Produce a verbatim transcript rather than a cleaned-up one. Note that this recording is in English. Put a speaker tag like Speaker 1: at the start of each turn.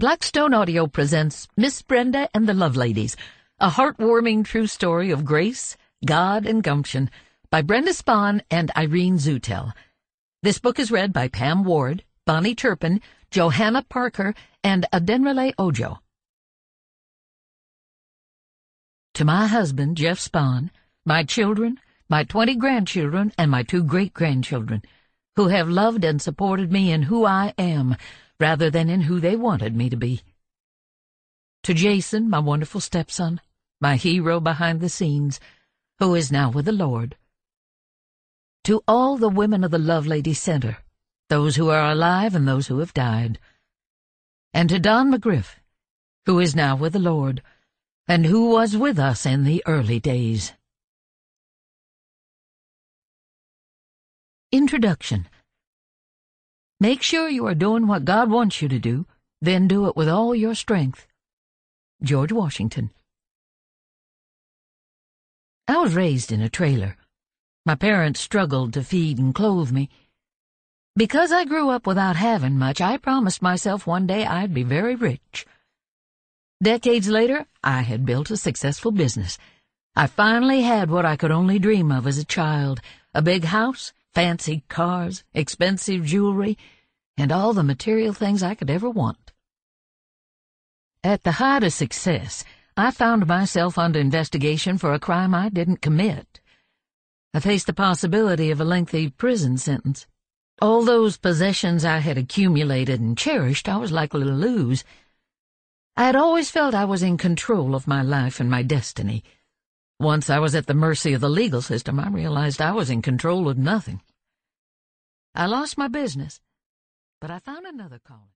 Speaker 1: Blackstone Audio presents Miss Brenda and the Loveladies, a heartwarming true story of grace, God, and gumption by Brenda Spahn and Irene Zutel. This book is read by Pam Ward, Bonnie Turpin, Johanna Parker, and Adenrele Ojo. To my husband, Jeff Spahn, my children, my twenty grandchildren, and my two great-grandchildren, who have loved and supported me in who I am, rather than in who they wanted me to be. To Jason, my wonderful stepson, my hero behind the scenes, who is now with the Lord. To all the women of the Lovelady Center, those who are alive and those who have died. And to Don McGriff, who is now with the Lord, and who was with us in the early days. Introduction. Make sure you are doing what God wants you to do, then do it with all your strength. George Washington. I was raised in a trailer. My parents struggled to feed and clothe me. Because I grew up without having much, I promised myself one day I'd be very rich. Decades later, I had built a successful business. I finally had what I could only dream of as a child, a big house, fancy cars, expensive jewelry, and all the material things I could ever want. At the height of success, I found myself under investigation for a crime I didn't commit. I faced the possibility of a lengthy prison sentence. All those possessions I had accumulated and cherished I was likely to lose. I had always felt I was in control of my life and my destiny. Once I was at the mercy of the legal system, I realized I was in control of nothing. I lost my business, but I found another calling.